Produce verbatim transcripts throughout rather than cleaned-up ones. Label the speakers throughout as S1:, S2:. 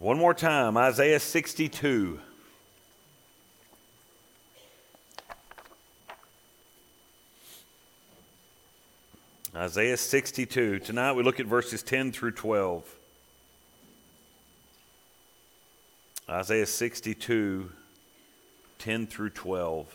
S1: One more time, Isaiah sixty-two. Isaiah sixty-two. Tonight we look at verses ten through twelve. Isaiah sixty-two, ten through twelve.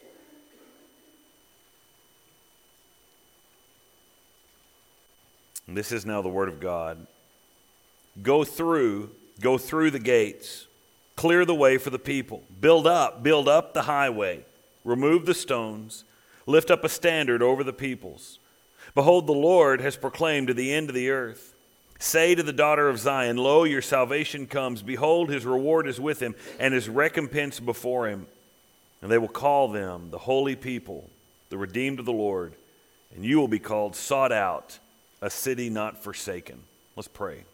S1: And this is now the word of God. Go through, go through the gates. Clear the way for the people. Build up, build up the highway. Remove the stones. Lift up a standard over the peoples. Behold, the Lord has proclaimed to the end of the earth. Say to the daughter of Zion, Lo, your salvation comes. Behold, his reward is with him, and his recompense before him. And they will call them the holy people, the redeemed of the Lord. And you will be called sought out, a city not forsaken. Let's pray.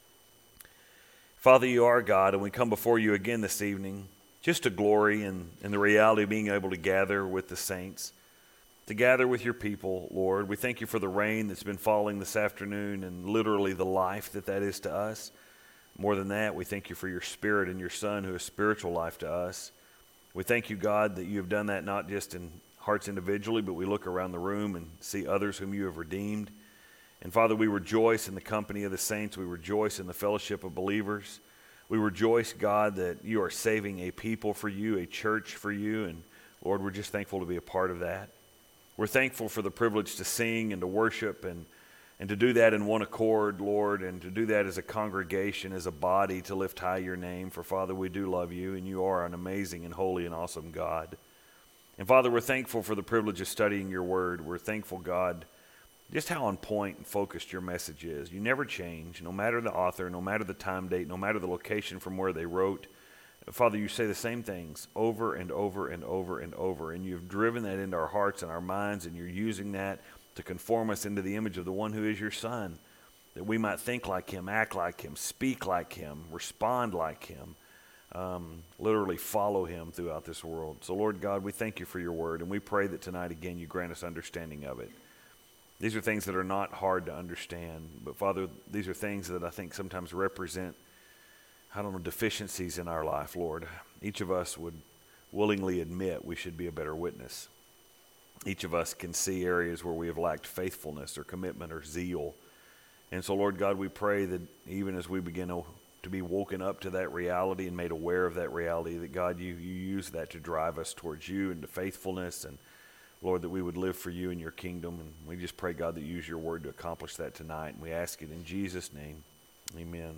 S1: Father, you are God, and we come before you again this evening just to glory in, in the reality of being able to gather with the saints, to gather with your people, Lord. We thank you for the rain that's been falling this afternoon and literally the life that that is to us. More than that, we thank you for your Spirit and your Son who is spiritual life to us. We thank you, God, that you have done that not just in hearts individually, but we look around the room and see others whom you have redeemed. And Father, we rejoice in the company of the saints. We rejoice in the fellowship of believers. We rejoice, God, that you are saving a people for you, a church for you. And Lord, we're just thankful to be a part of that. We're thankful for the privilege to sing and to worship and, and to do that in one accord, Lord, and to do that as a congregation, as a body, to lift high your name. For Father, we do love you, and you are an amazing and holy and awesome God. And Father, we're thankful for the privilege of studying your word. We're thankful, God, just how on point and focused your message is. You never change, no matter the author, no matter the time date, no matter the location from where they wrote. Father, you say the same things over and over and over and over, and you've driven that into our hearts and our minds, and you're using that to conform us into the image of the one who is your Son, that we might think like him, act like him, speak like him, respond like him, um, literally follow him throughout this world. So, Lord God, we thank you for your word, and we pray that tonight again you grant us understanding of it. These are things that are not hard to understand, but Father, these are things that I think sometimes represent, I don't know, deficiencies in our life, Lord. Each of us would willingly admit we should be a better witness. Each of us can see areas where we have lacked faithfulness or commitment or zeal. And so, Lord God, we pray that even as we begin to, to be woken up to that reality and made aware of that reality, that God, you, you use that to drive us towards you and to faithfulness, and Lord, that we would live for you in your kingdom. And we just pray, God, that you use your word to accomplish that tonight. And we ask it in Jesus' name. Amen.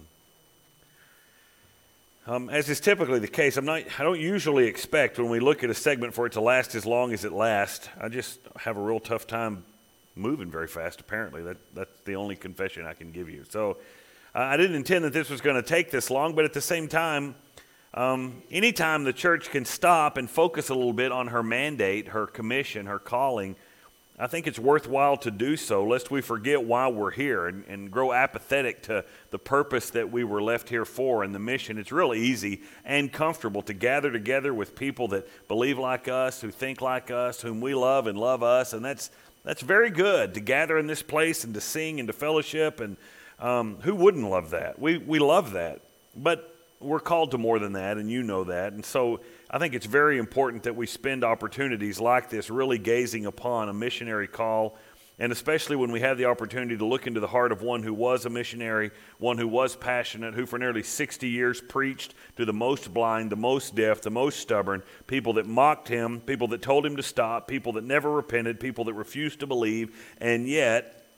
S1: Um, as is typically the case, I'm not, I don't usually expect when we look at a segment for it to last as long as it lasts. I just have a real tough time moving very fast, apparently. That, that's the only confession I can give you. So uh, I didn't intend that this was going to take this long, but at the same time, um, anytime the church can stop and focus a little bit on her mandate, her commission, her calling, I think it's worthwhile to do so, lest we forget why we're here and, and grow apathetic to the purpose that we were left here for and the mission. It's really easy and comfortable to gather together with people that believe like us, who think like us, whom we love and love us, and that's that's very good to gather in this place and to sing and to fellowship, and um, who wouldn't love that? We we love that, but we're called to more than that, and you know that, and so I think it's very important that we spend opportunities like this really gazing upon a missionary call, and especially when we have the opportunity to look into the heart of one who was a missionary, one who was passionate, who for nearly sixty years preached to the most blind, the most deaf, the most stubborn, people that mocked him, people that told him to stop, people that never repented, people that refused to believe, and yet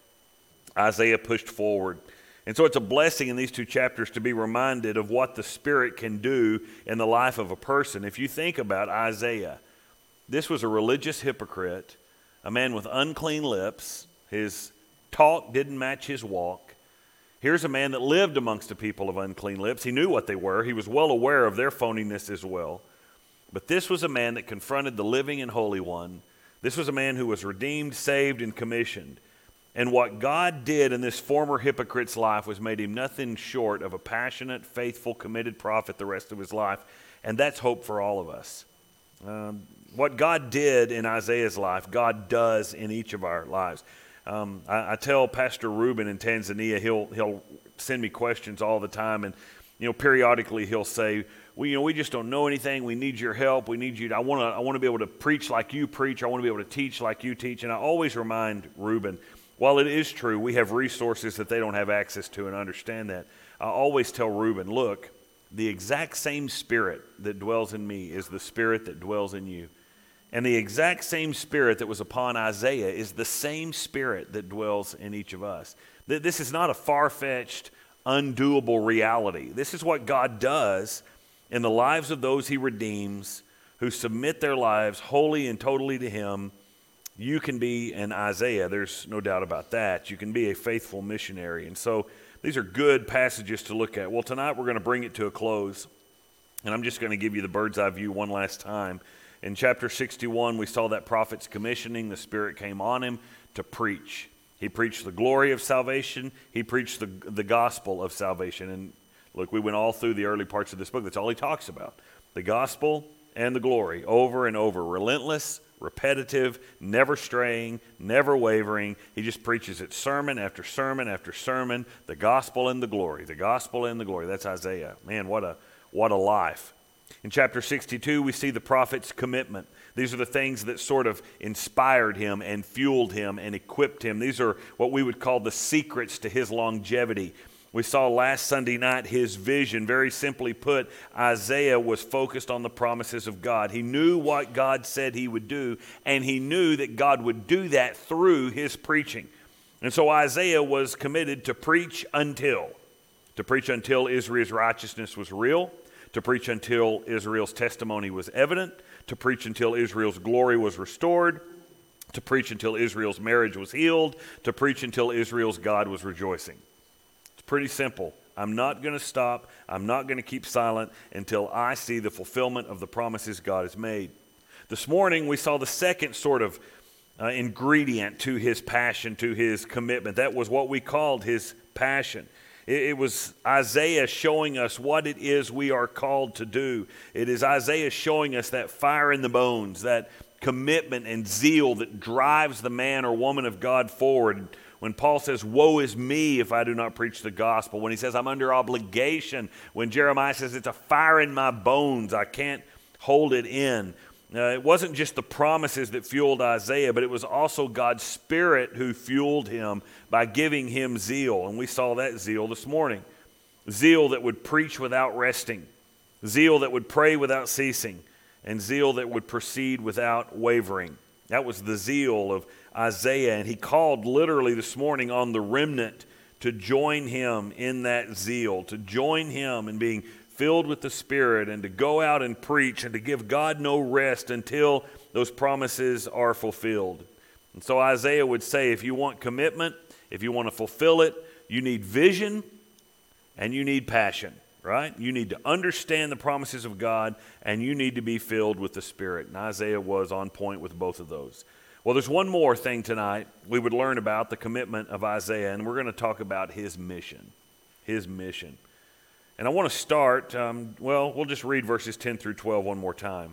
S1: Isaiah pushed forward. And so it's a blessing in these two chapters to be reminded of what the Spirit can do in the life of a person. If you think about Isaiah, this was a religious hypocrite, a man with unclean lips. His talk didn't match his walk. Here's a man that lived amongst a people of unclean lips. He knew what they were. He was well aware of their phoniness as well. But this was a man that confronted the living and holy one. This was a man who was redeemed, saved, and commissioned. And what God did in this former hypocrite's life was made him nothing short of a passionate, faithful, committed prophet the rest of his life. And that's hope for all of us. Um, what God did in Isaiah's life, God does in each of our lives. Um, I, I tell Pastor Ruben in Tanzania, he'll he'll send me questions all the time. And You know, periodically he'll say, "We, you know, we just don't know anything. We need your help. We need you. To, I want to. I want to be able to preach like you preach. I want to be able to teach like you teach." And I always remind Reuben, while it is true we have resources that they don't have access to, and I understand that, I always tell Reuben, "Look, the exact same Spirit that dwells in me is the Spirit that dwells in you, and the exact same Spirit that was upon Isaiah is the same Spirit that dwells in each of us." This is not a far-fetched, undoable reality. This is what God does in the lives of those he redeems, who submit their lives wholly and totally to him. You can be an Isaiah. There's no doubt about that. You can be a faithful missionary. And so these are good passages to look at. Well, tonight we're going to bring it to a close, and I'm just going to give you the bird's eye view one last time. In chapter sixty-one, we saw that prophet's commissioning. The Spirit came on him to preach. He preached the glory of salvation. He preached the, the gospel of salvation. And look, we went all through the early parts of this book. That's all he talks about. The gospel and the glory, over and over. Relentless, repetitive, never straying, never wavering. He just preaches it sermon after sermon after sermon. The gospel and the glory. The gospel and the glory. That's Isaiah. Man, what a, what a life. In chapter sixty-two, we see the prophet's commitment. These are the things that sort of inspired him and fueled him and equipped him. These are what we would call the secrets to his longevity. We saw last Sunday night his vision. Very simply put, Isaiah was focused on the promises of God. He knew what God said he would do, and he knew that God would do that through his preaching. And so Isaiah was committed to preach until, to preach until Israel's righteousness was real, to preach until Israel's testimony was evident, to preach until Israel's glory was restored, to preach until Israel's marriage was healed, to preach until Israel's God was rejoicing. It's pretty simple. I'm not going to stop. I'm not going to keep silent until I see the fulfillment of the promises God has made. This morning we saw the second sort of uh, ingredient to his passion, to his commitment. That was what we called his passion. It was Isaiah showing us what it is we are called to do. It is Isaiah showing us that fire in the bones, that commitment and zeal that drives the man or woman of God forward. When Paul says, "Woe is me if I do not preach the gospel," when he says, "I'm under obligation," when Jeremiah says, "It's a fire in my bones, I can't hold it in." Uh, it wasn't just the promises that fueled Isaiah, but it was also God's Spirit who fueled him by giving him zeal. And we saw that zeal this morning. Zeal that would preach without resting. Zeal that would pray without ceasing. And zeal that would proceed without wavering. That was the zeal of Isaiah. And he called literally this morning on the remnant to join him in that zeal, to join him in being filled with the Spirit, and to go out and preach and to give God no rest until those promises are fulfilled. And so Isaiah would say, if you want commitment, if you want to fulfill it, you need vision and you need passion, right? You need to understand the promises of God, and you need to be filled with the Spirit. And Isaiah was on point with both of those. Well, there's one more thing tonight we would learn about the commitment of Isaiah, and we're going to talk about his mission. His mission. And I want to start, um, well, we'll just read verses ten through twelve one more time.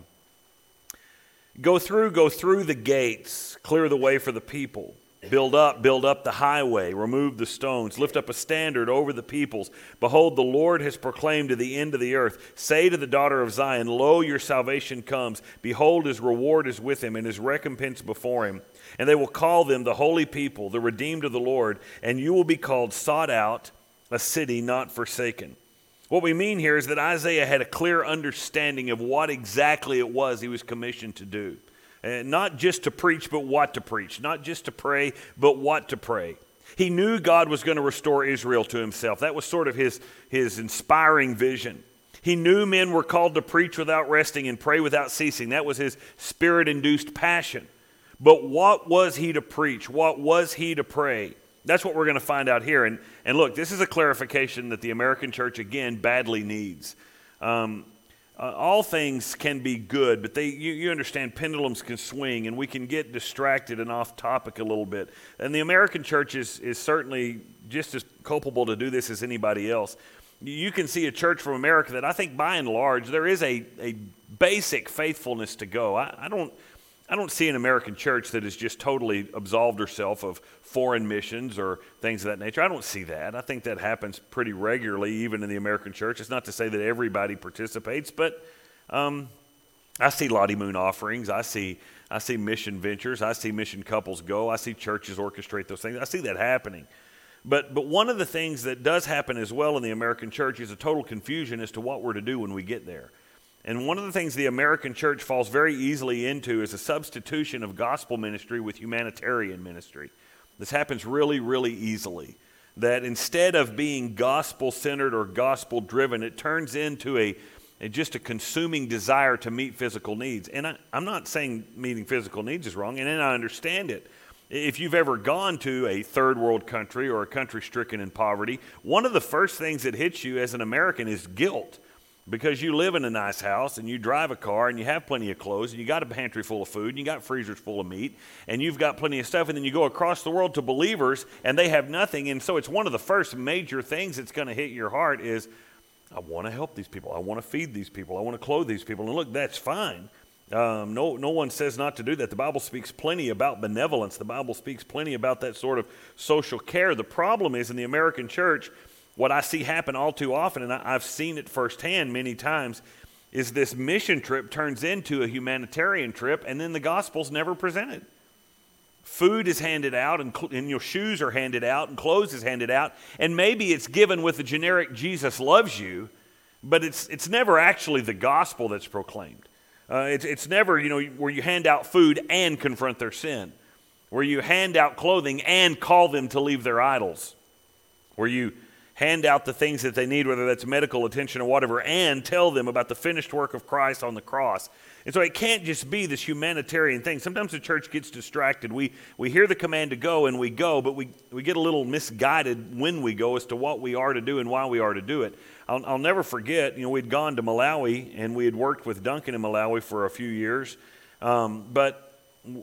S1: Go through, go through the gates, clear the way for the people. Build up, build up the highway, remove the stones, lift up a standard over the peoples. Behold, the Lord has proclaimed to the end of the earth. Say to the daughter of Zion, lo, your salvation comes. Behold, his reward is with him, and his recompense before him. And they will call them the holy people, the redeemed of the Lord, and you will be called sought out, a city not forsaken. What we mean here is that Isaiah had a clear understanding of what exactly it was he was commissioned to do. And not just to preach, but what to preach. Not just to pray, but what to pray. He knew God was going to restore Israel to himself. That was sort of his, his inspiring vision. He knew men were called to preach without resting and pray without ceasing. That was his Spirit-induced passion. But what was he to preach? What was he to pray? That's what we're going to find out here. And, and look, this is a clarification that the American church, again, badly needs. Um, uh, all things can be good, but they you, you understand pendulums can swing, and we can get distracted and off topic a little bit. And the American church is, is certainly just as culpable to do this as anybody else. You can see a church from America that I think by and large there is a, a basic faithfulness to go. I, I don't... I don't see an American church that has just totally absolved herself of foreign missions or things of that nature. I don't see that. I think that happens pretty regularly, even in the American church. It's not to say that everybody participates, but um, I see Lottie Moon offerings. I see I see mission ventures. I see mission couples go. I see churches orchestrate those things. I see that happening. But but one of the things that does happen as well in the American church is a total confusion as to what we're to do when we get there. And one of the things the American church falls very easily into is a substitution of gospel ministry with humanitarian ministry. This happens really, really easily. That instead of being gospel-centered or gospel-driven, it turns into a, a just a consuming desire to meet physical needs. And I, I'm not saying meeting physical needs is wrong, and then I understand it. If you've ever gone to a third world country or a country stricken in poverty, one of the first things that hits you as an American is guilt. Because you live in a nice house and you drive a car and you have plenty of clothes and you got a pantry full of food and you got freezers full of meat and you've got plenty of stuff, and then you go across the world to believers and they have nothing. And so it's one of the first major things that's going to hit your heart is, I want to help these people. I want to feed these people. I want to clothe these people. And look, that's fine. Um, no, no one says not to do that. The Bible speaks plenty about benevolence. The Bible speaks plenty about that sort of social care. The problem is in the American church, what I see happen all too often, and I've seen it firsthand many times, is this mission trip turns into a humanitarian trip, and then the gospel's never presented. Food is handed out, and, cl- and your shoes are handed out, and clothes is handed out, and maybe it's given with the generic Jesus loves you, but it's it's never actually the gospel that's proclaimed. Uh, it's it's never, you know, where you hand out food and confront their sin, where you hand out clothing and call them to leave their idols, where you hand out the things that they need, whether that's medical attention or whatever, and tell them about the finished work of Christ on the cross. And so it can't just be this humanitarian thing. Sometimes the church gets distracted. We we hear the command to go and we go, but we, we get a little misguided when we go as to what we are to do and why we are to do it. I'll, I'll never forget, you know, we'd gone to Malawi and we had worked with Duncan in Malawi for a few years. Um, but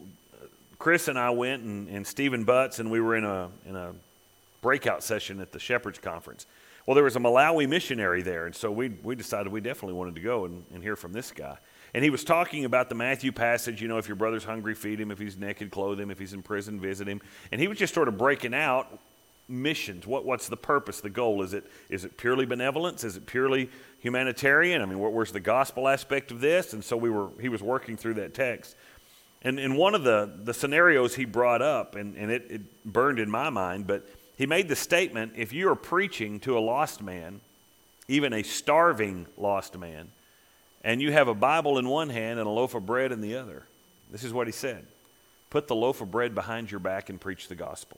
S1: Chris and I went and, and Stephen Butts, and we were in a in a breakout session at the Shepherd's Conference. Well, there was a Malawi missionary there, and so we we decided we definitely wanted to go and, and hear from this guy. And he was talking about the Matthew passage, you know, if your brother's hungry, feed him. If he's naked, clothe him. If he's in prison, visit him. And he was just sort of breaking out missions. What what's the purpose, the goal? Is it is it purely benevolence? Is it purely humanitarian? I mean, where, where's the gospel aspect of this? And so we were he was working through that text. And in one of the, the scenarios he brought up, and, and it, it burned in my mind, but he made the statement, if you are preaching to a lost man, even a starving lost man, and you have a Bible in one hand and a loaf of bread in the other, this is what he said: put the loaf of bread behind your back and preach the gospel.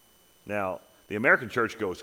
S1: Now, the American church goes,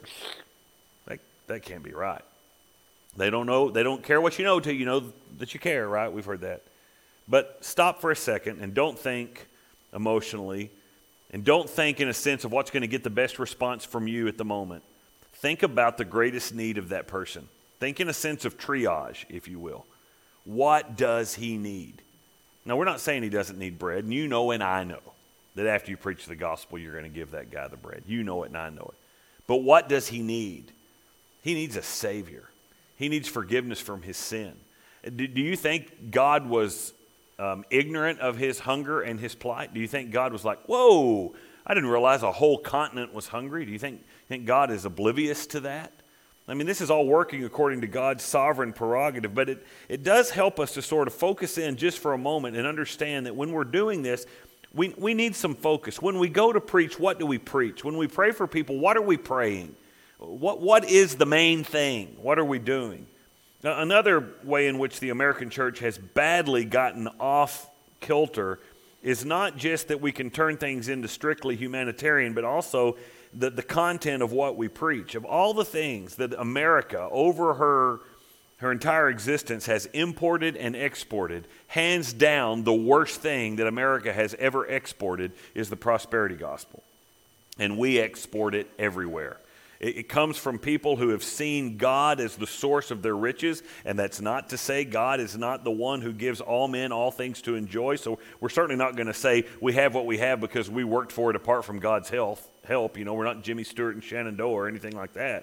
S1: that, that can't be right. They don't know, they don't care what you know till you know that you care, right? We've heard that. But stop for a second and don't think emotionally. And don't think in a sense of what's going to get the best response from you at the moment. Think about the greatest need of that person. Think in a sense of triage, if you will. What does he need? Now, we're not saying he doesn't need bread. And you know and I know that after you preach the gospel, you're going to give that guy the bread. You know it and I know it. But what does he need? He needs a Savior. He needs forgiveness from his sin. Do, do you think God was Um, ignorant of his hunger and his plight? Do you think God was like, whoa, I didn't realize a whole continent was hungry? Do you think, think God is oblivious to that? I mean, this is all working according to God's sovereign prerogative, but it, it does help us to sort of focus in just for a moment and understand that when we're doing this, we, we need some focus. When we go to preach, what do we preach? When we pray for people, what are we praying? What What is the main thing? What are we doing? Now, another way in which the American church has badly gotten off kilter is not just that we can turn things into strictly humanitarian, but also the, the content of what we preach. Of all the things that America, over her, her entire existence, has imported and exported, hands down the worst thing that America has ever exported is the prosperity gospel. And we export it everywhere. It comes from people who have seen God as the source of their riches, and that's not to say God is not the one who gives all men all things to enjoy. So we're certainly not going to say we have what we have because we worked for it apart from God's health, help. You know, we're not Jimmy Stewart and Shenandoah or anything like that.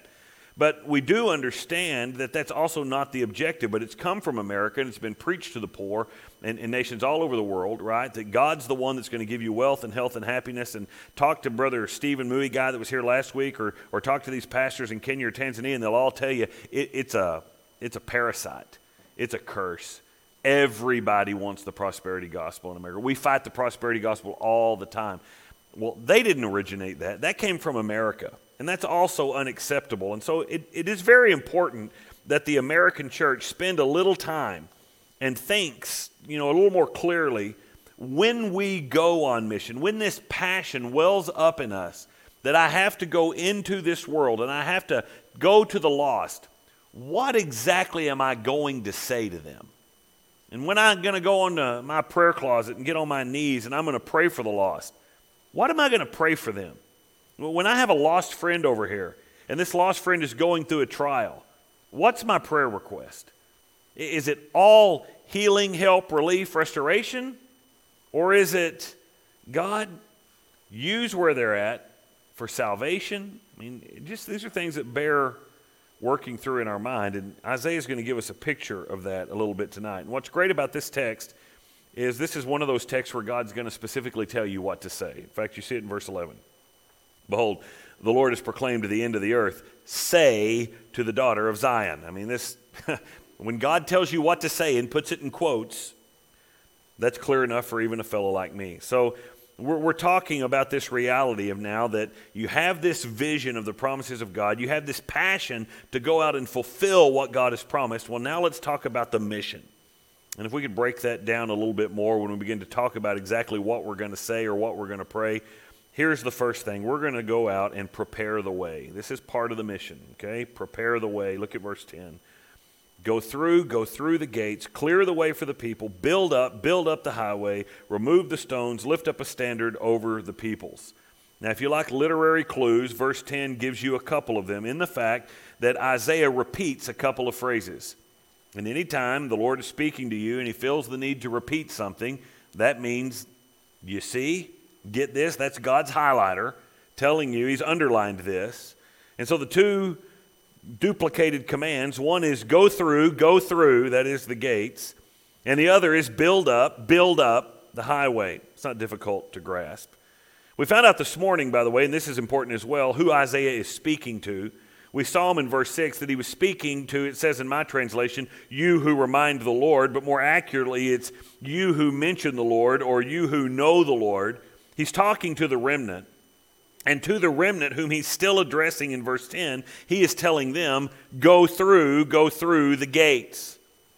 S1: But we do understand that that's also not the objective, but it's come from America and it's been preached to the poor and, and nations all over the world, right? That God's the one that's going to give you wealth and health and happiness. And talk to Brother Stephen Mui, guy that was here last week, or or talk to these pastors in Kenya or Tanzania, and they'll all tell you it, it's a it's a parasite. It's a curse. Everybody wants the prosperity gospel in America. We fight the prosperity gospel all the time. Well, they didn't originate that. That came from America. And that's also unacceptable. And so it, it is very important that the American church spend a little time and thinks, you know, a little more clearly when we go on mission, when this passion wells up in us that I have to go into this world and I have to go to the lost, what exactly am I going to say to them? And when I'm going to go into my prayer closet and get on my knees and I'm going to pray for the lost, what am I going to pray for them? When I have a lost friend over here, and this lost friend is going through a trial, what's my prayer request? Is it all healing, help, relief, restoration? Or is it, God, use where they're at for salvation? I mean, just these are things that bear working through in our mind, and Isaiah is going to give us a picture of that a little bit tonight. And what's great about this text is this is one of those texts where God's going to specifically tell you what to say. In fact, you see it in verse eleven. Behold, the Lord has proclaimed to the end of the earth, say to the daughter of Zion. I mean, this, when God tells you what to say and puts it in quotes, that's clear enough for even a fellow like me. So we're, we're talking about this reality of now that you have this vision of the promises of God. You have this passion to go out and fulfill what God has promised. Well, now let's talk about the mission. And if we could break that down a little bit more when we begin to talk about exactly what we're going to say or what we're going to pray. Here's the first thing. We're going to go out and prepare the way. This is part of the mission, okay? Prepare the way. Look at verse ten. Go through, go through the gates, clear the way for the people, build up, build up the highway, remove the stones, lift up a standard over the peoples. Now, if you like literary clues, verse ten gives you a couple of them in the fact that Isaiah repeats a couple of phrases. And anytime the Lord is speaking to you and he feels the need to repeat something, that means, you see, get this, that's God's highlighter telling you, he's underlined this. And so the two duplicated commands, one is go through, go through, that is the gates, and the other is build up, build up the highway. It's not difficult to grasp. We found out this morning, by the way, and this is important as well, who Isaiah is speaking to. We saw him in verse six that he was speaking to, it says in my translation, you who remind the Lord, but more accurately it's you who mention the Lord or you who know the Lord. He's talking to the remnant, and to the remnant whom he's still addressing in verse ten, he is telling them, go through, go through the gates.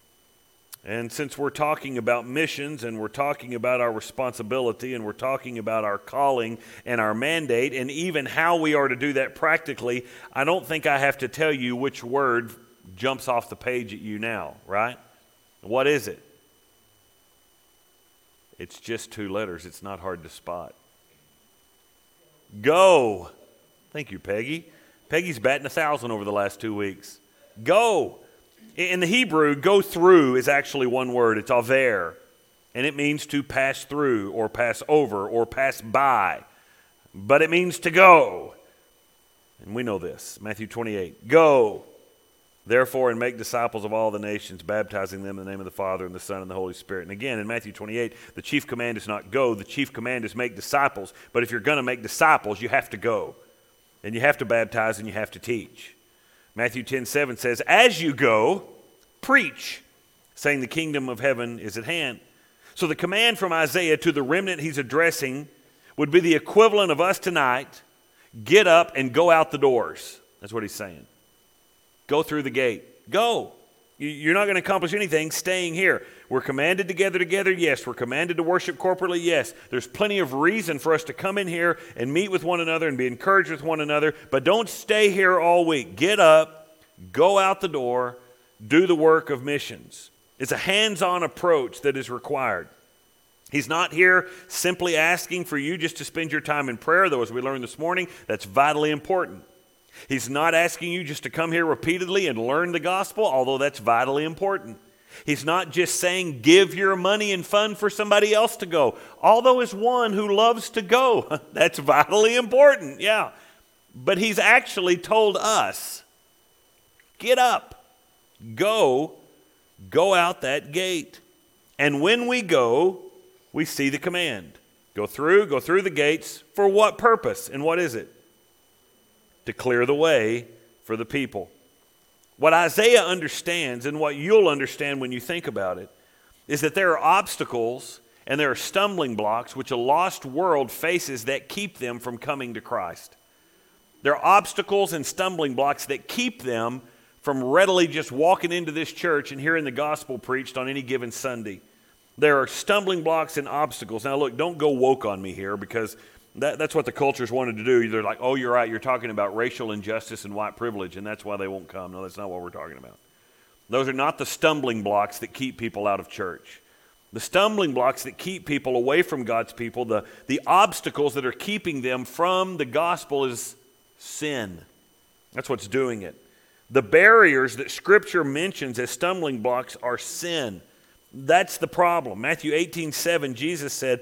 S1: And since we're talking about missions and we're talking about our responsibility and we're talking about our calling and our mandate and even how we are to do that practically, I don't think I have to tell you which word jumps off the page at you now, right? What is it? It's just two letters. It's not hard to spot. Go. Thank you, Peggy. Peggy's batting a thousand over the last two weeks. Go. In the Hebrew, go through is actually one word. It's aver. And it means to pass through or pass over or pass by. But it means to go. And we know this. Matthew twenty-eight. Go. Therefore, and make disciples of all the nations, baptizing them in the name of the Father and the Son and the Holy Spirit. And again, in Matthew twenty-eight, the chief command is not go. The chief command is make disciples. But if you're going to make disciples, you have to go. And you have to baptize and you have to teach. Matthew ten seven says, as you go, preach, saying the kingdom of heaven is at hand. So the command from Isaiah to the remnant he's addressing would be the equivalent of us tonight. Get up and go out the doors. That's what he's saying. Go through the gate. Go. You're not going to accomplish anything staying here. We're commanded to gather together, yes. We're commanded to worship corporately, yes. There's plenty of reason for us to come in here and meet with one another and be encouraged with one another, but don't stay here all week. Get up, go out the door, do the work of missions. It's a hands-on approach that is required. He's not here simply asking for you just to spend your time in prayer, though as we learned this morning, that's vitally important. He's not asking you just to come here repeatedly and learn the gospel, although that's vitally important. He's not just saying give your money and fund for somebody else to go, although as one who loves to go, that's vitally important, yeah. But he's actually told us get up, go, go out that gate. And when we go, we see the command. Go through, go through the gates. For what purpose? And what is it? To clear the way for the people. What Isaiah understands, and what you'll understand when you think about it, is that there are obstacles and there are stumbling blocks which a lost world faces that keep them from coming to Christ. There are obstacles and stumbling blocks that keep them from readily just walking into this church and hearing the gospel preached on any given Sunday. There are stumbling blocks and obstacles. Now look, don't go woke on me here, because that, that's what the culture's wanted to do. They're like, oh, you're right, you're talking about racial injustice and white privilege, and that's why they won't come. No, that's not what we're talking about. Those are not the stumbling blocks that keep people out of church. The stumbling blocks that keep people away from God's people, the, the obstacles that are keeping them from the gospel is sin. That's what's doing it. The barriers that Scripture mentions as stumbling blocks are sin. That's the problem. Matthew eighteen seven, Jesus said,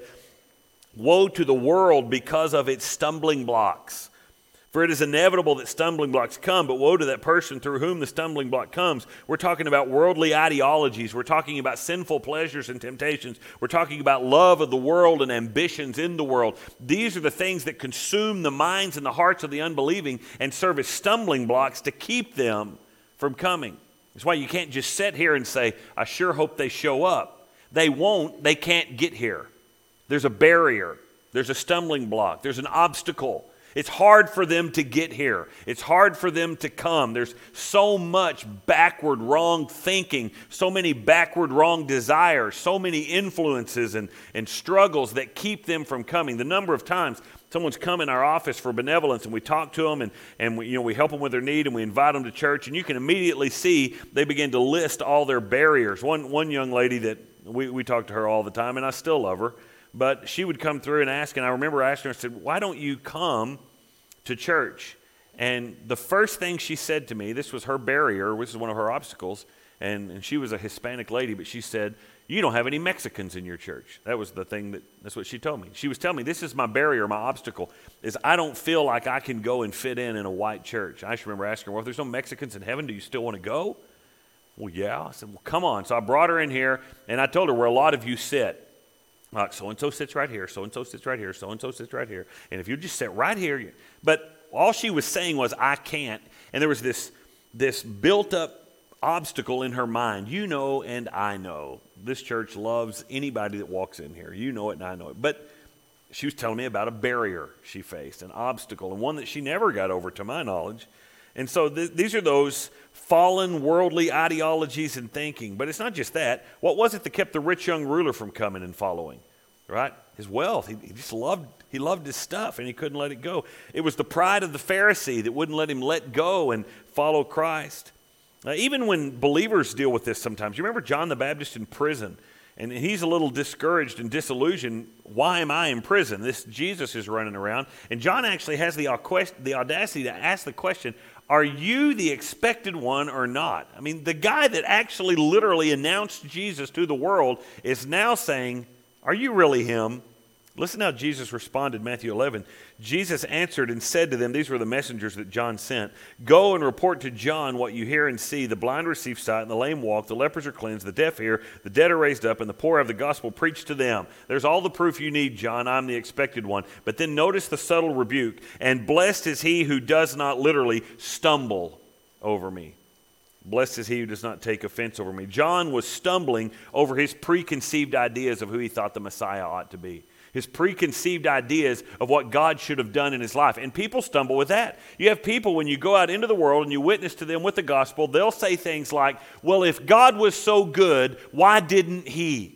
S1: woe to the world because of its stumbling blocks. For it is inevitable that stumbling blocks come, but woe to that person through whom the stumbling block comes. We're talking about worldly ideologies. We're talking about sinful pleasures and temptations. We're talking about love of the world and ambitions in the world. These are the things that consume the minds and the hearts of the unbelieving and serve as stumbling blocks to keep them from coming. That's why you can't just sit here and say, I sure hope they show up. They won't. They can't get here. There's a barrier. There's a stumbling block. There's an obstacle. It's hard for them to get here. It's hard for them to come. There's so much backward wrong thinking, so many backward wrong desires, so many influences and, and struggles that keep them from coming. The number of times someone's come in our office for benevolence and we talk to them and, and we, you know, we help them with their need and we invite them to church, and you can immediately see they begin to list all their barriers. One, one young lady that we, we talk to her all the time, and I still love her, but she would come through and ask, and I remember asking her, I said, why don't you come to church? And the first thing she said to me, this was her barrier, this is one of her obstacles, and, and she was a Hispanic lady, but she said, you don't have any Mexicans in your church. That was the thing, that that's what she told me. She was telling me, this is my barrier, my obstacle, is I don't feel like I can go and fit in in a white church. I just remember asking her, well, if there's no Mexicans in heaven, do you still want to go? Well, yeah. I said, well, come on. So I brought her in here, and I told her where a lot of you sit. Like, so-and-so sits right here, so-and-so sits right here, so-and-so sits right here. And if you just sit right here, you, but all she was saying was, I can't. And there was this, this built-up obstacle in her mind. You know and I know. This church loves anybody that walks in here. You know it and I know it. But she was telling me about a barrier she faced, an obstacle, and one that she never got over, to my knowledge. And so th- these are those fallen worldly ideologies and thinking. But it's not just that. What was it that kept the rich young ruler from coming and following? Right? His wealth. He, he just loved, he loved his stuff, and he couldn't let it go. It was the pride of the Pharisee that wouldn't let him let go and follow Christ. Uh, even when believers deal with this sometimes. You remember John the Baptist in prison, and he's a little discouraged and disillusioned. Why am I in prison? This Jesus is running around. And John actually has the, the audacity to ask the question, are you the expected one or not? I mean, the guy that actually literally announced Jesus to the world is now saying, are you really him? Listen how Jesus responded, Matthew eleven. Jesus answered and said to them, these were the messengers that John sent, go and report to John what you hear and see. The blind receive sight, and the lame walk, the lepers are cleansed, the deaf hear, the dead are raised up, and the poor have the gospel preached to them. There's all the proof you need, John. I'm the expected one. But then notice the subtle rebuke. And blessed is he who does not literally stumble over me. Blessed is he who does not take offense over me. John was stumbling over his preconceived ideas of who he thought the Messiah ought to be. His preconceived ideas of what God should have done in his life. And people stumble with that. You have people, when you go out into the world and you witness to them with the gospel, they'll say things like, well, if God was so good, why didn't he?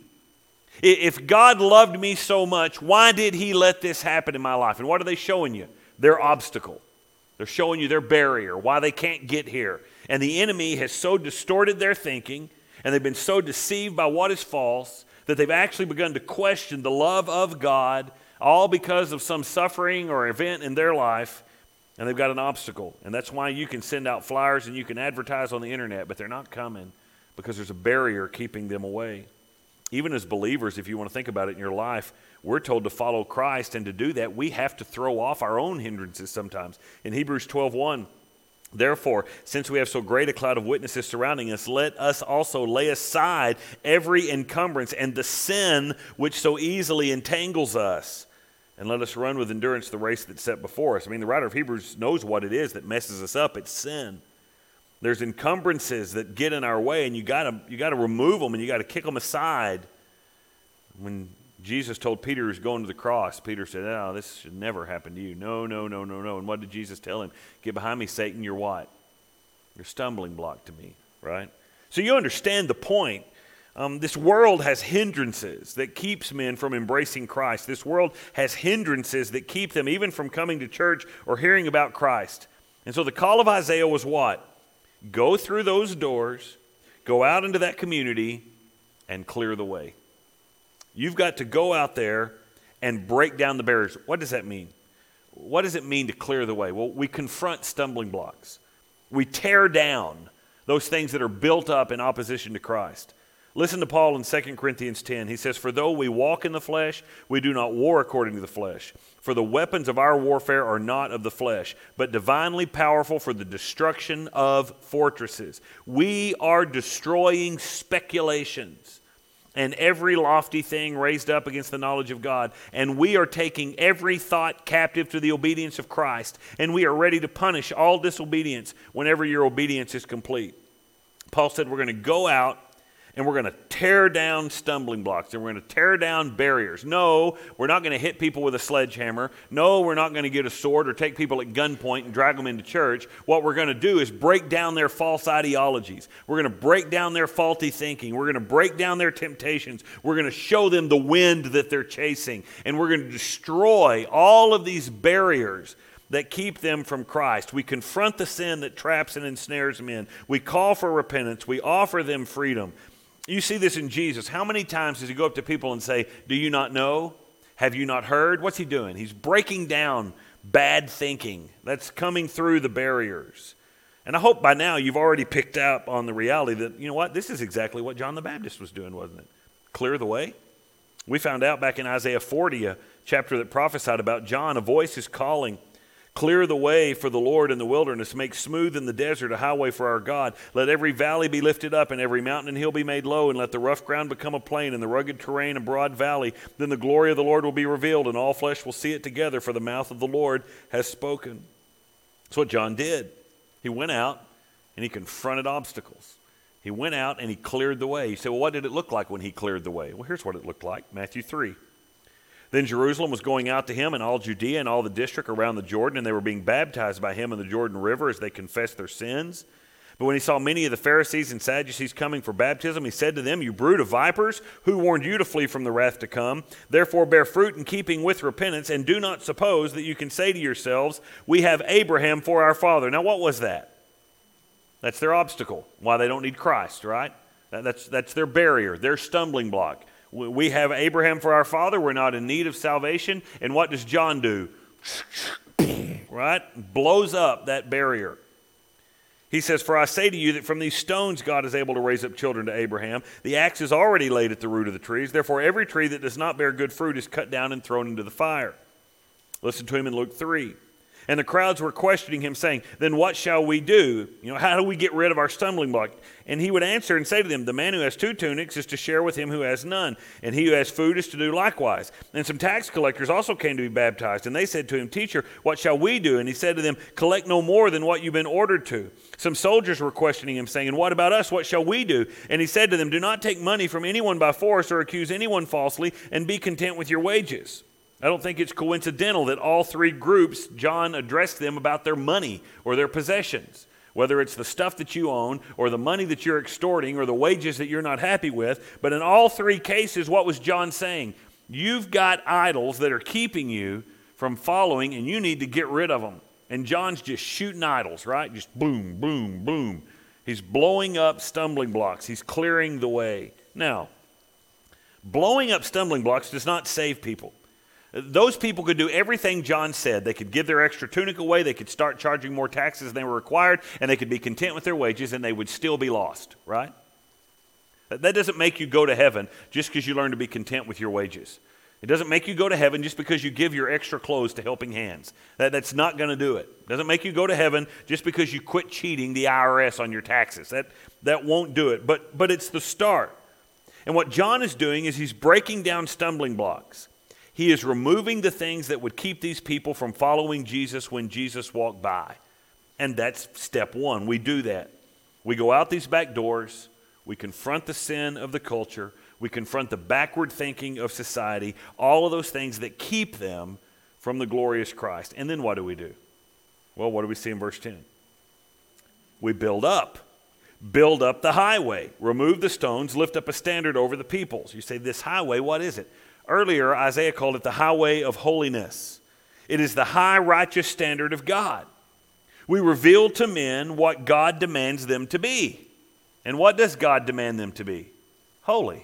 S1: If God loved me so much, why did he let this happen in my life? And what are they showing you? Their obstacle. They're showing you their barrier, why they can't get here. And the enemy has so distorted their thinking, and they've been so deceived by what is false, that they've actually begun to question the love of God, all because of some suffering or event in their life, and they've got an obstacle. And that's why you can send out flyers and you can advertise on the internet, but they're not coming because there's a barrier keeping them away. Even as believers, if you want to think about it in your life, we're told to follow Christ, and to do that, we have to throw off our own hindrances sometimes. In Hebrews twelve one, Therefore, since we have so great a cloud of witnesses surrounding us, let us also lay aside every encumbrance and the sin which so easily entangles us. And let us run with endurance the race that's set before us. I mean, the writer of Hebrews knows what it is that messes us up. It's sin. There's encumbrances that get in our way, and you gotta you gotta remove them, and you gotta kick them aside. When Jesus told Peter he was going to the cross, Peter said, "Oh, this should never happen to you." No, no, no, no, no. And what did Jesus tell him? Get behind me, Satan. You're what? You're a stumbling block to me, right? So you understand the point. Um, this world has hindrances that keeps men from embracing Christ. This world has hindrances that keep them even from coming to church or hearing about Christ. And so the call of Isaiah was what? Go through those doors, go out into that community, and clear the way. You've got to go out there and break down the barriers. What does that mean? What does it mean to clear the way? Well, we confront stumbling blocks. We tear down those things that are built up in opposition to Christ. Listen to Paul in Second Corinthians ten. He says, "For though we walk in the flesh, we do not war according to the flesh. For the weapons of our warfare are not of the flesh, but divinely powerful for the destruction of fortresses." We are destroying speculations and every lofty thing raised up against the knowledge of God. And we are taking every thought captive to the obedience of Christ. And we are ready to punish all disobedience whenever your obedience is complete. Paul said we're going to go out and we're going to tear down stumbling blocks, and we're going to tear down barriers. No, we're not going to hit people with a sledgehammer. No, we're not going to get a sword or take people at gunpoint and drag them into church. What we're going to do is break down their false ideologies. We're going to break down their faulty thinking. We're going to break down their temptations. We're going to show them the wind that they're chasing, and we're going to destroy all of these barriers that keep them from Christ. We confront the sin that traps and ensnares men. We call for repentance. We offer them freedom. You see this in Jesus. How many times does he go up to people and say, "Do you not know? Have you not heard?" What's he doing? He's breaking down bad thinking that's coming through the barriers. And I hope by now you've already picked up on the reality that, you know what, this is exactly what John the Baptist was doing, wasn't it? Clear the way. We found out back in Isaiah forty, a chapter that prophesied about John, a voice is calling, "Clear the way for the Lord in the wilderness. Make smooth in the desert a highway for our God. Let every valley be lifted up and every mountain and hill be made low, and let the rough ground become a plain and the rugged terrain a broad valley. Then the glory of the Lord will be revealed, and all flesh will see it together, for the mouth of the Lord has spoken." That's what John did. He went out and he confronted obstacles. He went out and he cleared the way. You say, well, what did it look like when he cleared the way? Well, here's what it looked like. Matthew three. Then Jerusalem was going out to him, and all Judea and all the district around the Jordan, and they were being baptized by him in the Jordan River as they confessed their sins. But when he saw many of the Pharisees and Sadducees coming for baptism, he said to them, "You brood of vipers, who warned you to flee from the wrath to come? Therefore bear fruit in keeping with repentance, and do not suppose that you can say to yourselves, 'We have Abraham for our father.'" Now what was that? That's their obstacle, why they don't need Christ, right? That's, that's their barrier, their stumbling block. We have Abraham for our father. We're not in need of salvation. And what does John do? Right? Blows up that barrier. He says, "For I say to you that from these stones God is able to raise up children to Abraham. The axe is already laid at the root of the trees. Therefore every tree that does not bear good fruit is cut down and thrown into the fire." Listen to him in Luke three. And the crowds were questioning him, saying, "Then what shall we do? You know, how do we get rid of our stumbling block?" And he would answer and say to them, "The man who has two tunics is to share with him who has none, and he who has food is to do likewise." And some tax collectors also came to be baptized, and they said to him, "Teacher, what shall we do?" And he said to them, "Collect no more than what you've been ordered to." Some soldiers were questioning him, saying, "And what about us? What shall we do?" And he said to them, "Do not take money from anyone by force or accuse anyone falsely, and be content with your wages." I don't think it's coincidental that all three groups, John addressed them about their money or their possessions. Whether it's the stuff that you own or the money that you're extorting or the wages that you're not happy with. But in all three cases, what was John saying? You've got idols that are keeping you from following, and you need to get rid of them. And John's just shooting idols, right? Just boom, boom, boom. He's blowing up stumbling blocks. He's clearing the way. Now, blowing up stumbling blocks does not save people. Those people could do everything John said. They could give their extra tunic away. They could start charging more taxes than they were required, and they could be content with their wages, and they would still be lost, right? That doesn't make you go to heaven just because you learn to be content with your wages. It doesn't make you go to heaven just because you give your extra clothes to Helping Hands. That, that's not going to do it. It doesn't make you go to heaven just because you quit cheating the I R S on your taxes. That, that won't do it. But, but it's the start. And what John is doing is he's breaking down stumbling blocks. He is removing the things that would keep these people from following Jesus when Jesus walked by. And that's step one. We do that. We go out these back doors. We confront the sin of the culture. We confront the backward thinking of society, all of those things that keep them from the glorious Christ. And then what do we do? Well, what do we see in verse ten? We build up. Build up the highway. Remove the stones. Lift up a standard over the peoples. You say, this highway, what is it? Earlier, Isaiah called it the highway of holiness. It is the high righteous standard of God. We reveal to men what God demands them to be. And what does God demand them to be? Holy.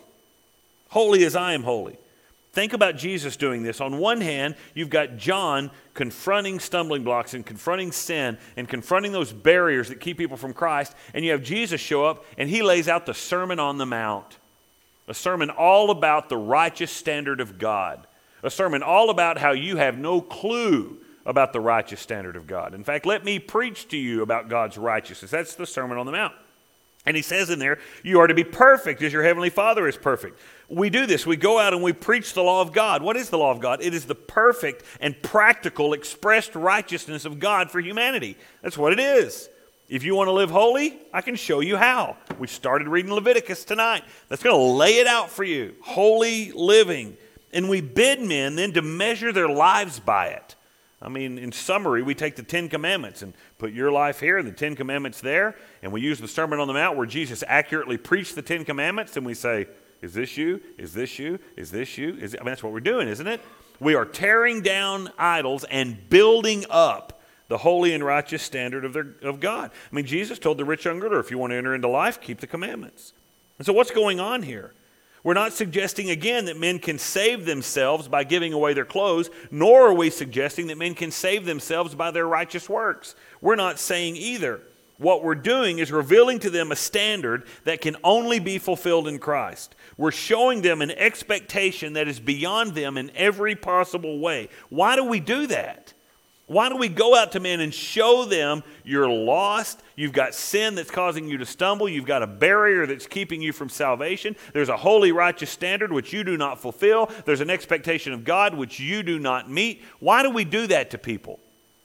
S1: Holy as I am holy. Think about Jesus doing this. On one hand, you've got John confronting stumbling blocks and confronting sin and confronting those barriers that keep people from Christ. And you have Jesus show up and he lays out the Sermon on the Mount. A sermon all about the righteous standard of God. A sermon all about how you have no clue about the righteous standard of God. In fact, let me preach to you about God's righteousness. That's the Sermon on the Mount. And he says in there, you are to be perfect as your heavenly Father is perfect. We do this. We go out and we preach the law of God. What is the law of God? It is the perfect and practical expressed righteousness of God for humanity. That's what it is. If you want to live holy, I can show you how. We started reading Leviticus tonight. That's going to lay it out for you. Holy living. And we bid men then to measure their lives by it. I mean, in summary, we take the Ten Commandments and put your life here and the Ten Commandments there, and we use the Sermon on the Mount where Jesus accurately preached the Ten Commandments, and we say, is this you? Is this you? Is this you? Is it? I mean, that's what we're doing, isn't it? We are tearing down idols and building up the holy and righteous standard of, their, of God. I mean, Jesus told the rich young ruler, if you want to enter into life, keep the commandments. And so what's going on here? We're not suggesting, again, that men can save themselves by giving away their clothes, nor are we suggesting that men can save themselves by their righteous works. We're not saying either. What we're doing is revealing to them a standard that can only be fulfilled in Christ. We're showing them an expectation that is beyond them in every possible way. Why do we do that? Why do we go out to men and show them you're lost, you've got sin that's causing you to stumble, you've got a barrier that's keeping you from salvation, there's a holy righteous standard which you do not fulfill, there's an expectation of God which you do not meet. Why do we do that to people?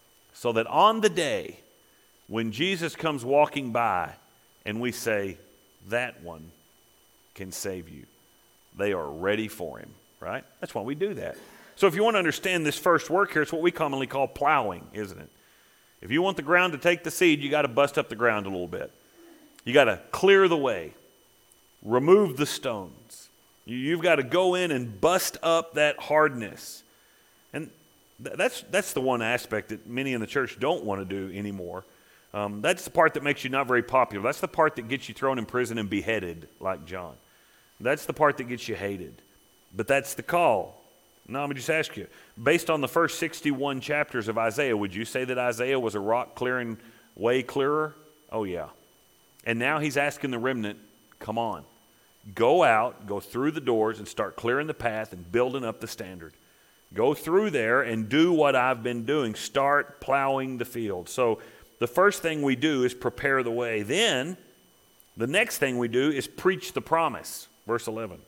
S1: So that on the day when Jesus comes walking by and we say, that one can save you, they are ready for him, right? That's why we do that. So if you want to understand this first work here, it's what we commonly call plowing, isn't it? If you want the ground to take the seed, you got to bust up the ground a little bit. You got to clear the way, remove the stones. You've got to go in and bust up that hardness. And that's, that's the one aspect that many in the church don't want to do anymore. Um, that's the part that makes you not very popular. That's the part that gets you thrown in prison and beheaded like John. That's the part that gets you hated. But that's the call. Now, let me just ask you, based on the first sixty-one chapters of Isaiah, would you say that Isaiah was a rock clearing way clearer? Oh, yeah. And now he's asking the remnant, come on, go out, go through the doors and start clearing the path and building up the standard. Go through there and do what I've been doing. Start plowing the field. So the first thing we do is prepare the way. Then the next thing we do is preach the promise. Verse eleven.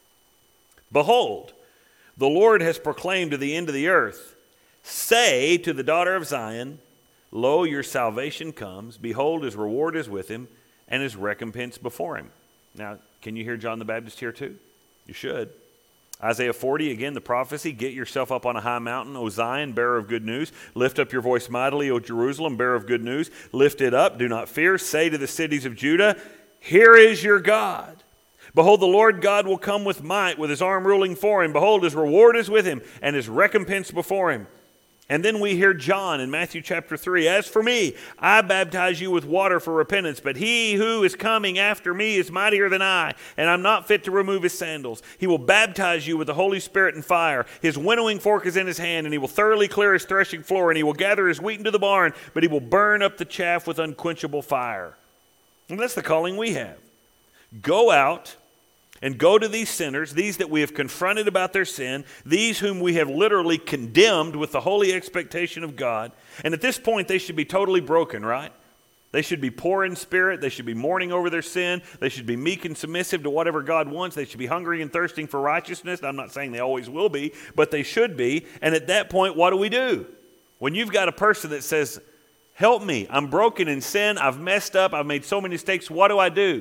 S1: Behold, the Lord has proclaimed to the end of the earth, say to the daughter of Zion, lo, your salvation comes. Behold, his reward is with him, and his recompense before him. Now, can you hear John the Baptist here too? You should. Isaiah forty, again, the prophecy, get yourself up on a high mountain, O Zion, bearer of good news. Lift up your voice mightily, O Jerusalem, bearer of good news. Lift it up, do not fear. Say to the cities of Judah, here is your God. Behold, the Lord God will come with might, with his arm ruling for him. Behold, his reward is with him, and his recompense before him. And then we hear John in Matthew chapter three, as for me, I baptize you with water for repentance, but he who is coming after me is mightier than I, and I'm not fit to remove his sandals. He will baptize you with the Holy Spirit and fire. His winnowing fork is in his hand, and he will thoroughly clear his threshing floor, and he will gather his wheat into the barn, but he will burn up the chaff with unquenchable fire. And that's the calling we have. Go out, and go to these sinners, these that we have confronted about their sin, these whom we have literally condemned with the holy expectation of God. And at this point, they should be totally broken, right? They should be poor in spirit. They should be mourning over their sin. They should be meek and submissive to whatever God wants. They should be hungry and thirsting for righteousness. I'm not saying they always will be, but they should be. And at that point, what do we do? When you've got a person that says, help me, I'm broken in sin, I've messed up, I've made so many mistakes, what do I do?